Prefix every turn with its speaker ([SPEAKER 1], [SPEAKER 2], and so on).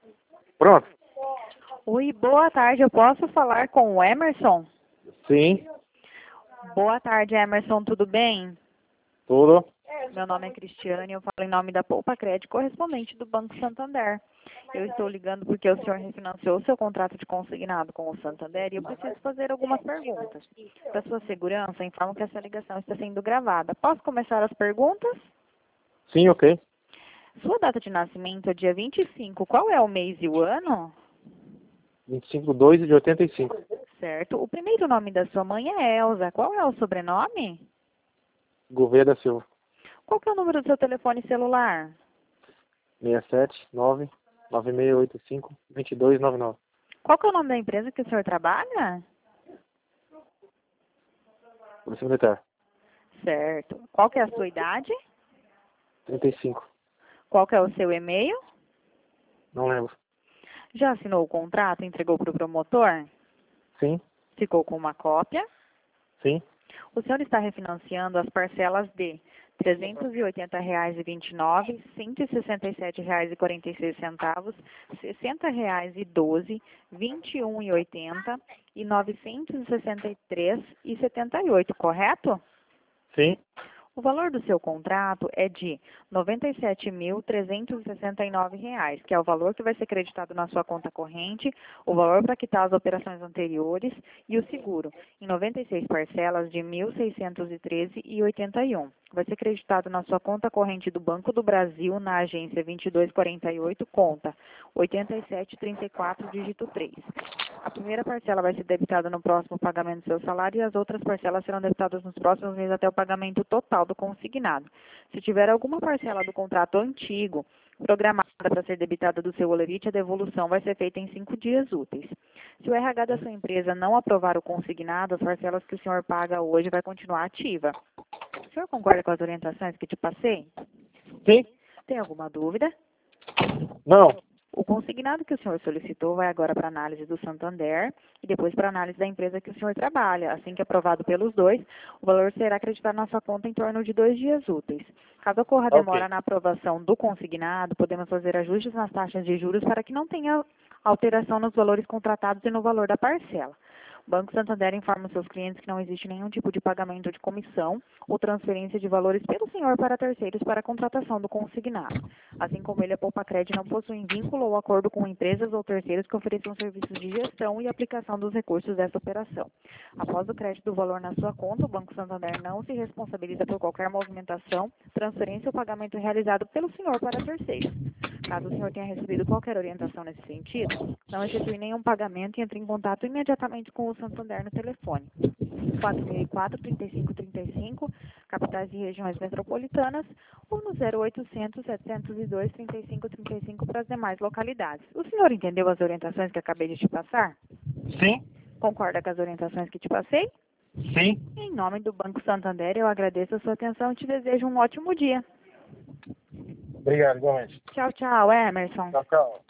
[SPEAKER 1] Pronto?
[SPEAKER 2] Oi, boa tarde. Eu posso falar com o Emerson?
[SPEAKER 1] Sim,
[SPEAKER 2] Boa tarde, Emerson. Tudo bem?
[SPEAKER 1] tudo.
[SPEAKER 2] Meu nome é Cristiane. Eu falo em nome da Poupa Crédito, correspondente do Banco Santander. Eu estou ligando porque o senhor refinanciou o seu contrato de consignado com o Santander e eu preciso fazer algumas perguntas. Para sua segurança, informo que essa ligação está sendo gravada. Posso começar as perguntas?
[SPEAKER 1] Sim, ok.
[SPEAKER 2] Sua data de nascimento é dia 25. Qual é o mês e o ano?
[SPEAKER 1] 25/2/85.
[SPEAKER 2] Certo. O primeiro nome da sua mãe é Elza. Qual é o sobrenome?
[SPEAKER 1] Gouveia da Silva.
[SPEAKER 2] Qual que é o número do seu telefone celular?
[SPEAKER 1] 679-9685-2299.
[SPEAKER 2] Qual que é o nome da empresa que o senhor trabalha?
[SPEAKER 1] Polícia Militar.
[SPEAKER 2] Certo. Qual que é a sua idade?
[SPEAKER 1] 35.
[SPEAKER 2] Qual que é o seu e-mail?
[SPEAKER 1] Não lembro.
[SPEAKER 2] Já assinou o contrato e entregou para o promotor?
[SPEAKER 1] Sim,
[SPEAKER 2] Ficou com uma cópia?
[SPEAKER 1] sim,
[SPEAKER 2] O senhor está refinanciando as parcelas de R$ 380,29, R$ 167,46, R$ 60,12, R$ 21,80 e R$ 963,78, correto?
[SPEAKER 1] sim.
[SPEAKER 2] O valor do seu contrato é de R$ 97.369, que é o valor que vai ser creditado na sua conta corrente, o valor para quitar as operações anteriores e o seguro, em 96 parcelas de R$ 1.613,81. Vai ser creditado na sua conta corrente do Banco do Brasil, na agência 2248, conta 8734, dígito 3. A primeira parcela vai ser debitada no próximo pagamento do seu salário e as outras parcelas serão debitadas nos próximos meses até o pagamento total do consignado. Se tiver alguma parcela do contrato antigo programada para ser debitada do seu holerite, a devolução vai ser feita em 5 dias úteis. Se o RH da sua empresa não aprovar o consignado, as parcelas que o senhor paga hoje vai continuar ativa. O senhor concorda com as orientações que te passei?
[SPEAKER 1] Sim?
[SPEAKER 2] Tem alguma dúvida?
[SPEAKER 1] Não.
[SPEAKER 2] O consignado que o senhor solicitou vai agora para análise do Santander e depois para análise da empresa que o senhor trabalha. Assim que aprovado pelos dois, o valor será acreditado na sua conta em torno de 2 dias úteis. Caso ocorra demora
[SPEAKER 1] Ok.
[SPEAKER 2] na aprovação do consignado, podemos fazer ajustes nas taxas de juros para que não tenha alteração nos valores contratados e no valor da parcela. O Banco Santander informa os seus clientes que não existe nenhum tipo de pagamento de comissão ou transferência de valores pelo senhor para terceiros para a contratação do consignado. Assim como ele, a Poupa-Cred não possui vínculo ou acordo com empresas ou terceiros que ofereçam serviços de gestão e aplicação dos recursos dessa operação. Após o crédito do valor na sua conta, o Banco Santander não se responsabiliza por qualquer movimentação, transferência ou pagamento realizado pelo senhor para terceiros. Caso o senhor tenha recebido qualquer orientação nesse sentido, não efetue nenhum pagamento e entre em contato imediatamente com o Santander no telefone 4004-3535, capitais e regiões metropolitanas, ou no 0800-702-3535 para as demais localidades. O senhor entendeu as orientações que acabei de te passar?
[SPEAKER 1] Sim?
[SPEAKER 2] Concorda com as orientações que te passei?
[SPEAKER 1] Sim.
[SPEAKER 2] Em nome do Banco Santander, eu agradeço a sua atenção e te desejo um ótimo dia.
[SPEAKER 1] Obrigado, igualmente.
[SPEAKER 2] Tchau, tchau, Emerson.
[SPEAKER 1] Tchau, tchau.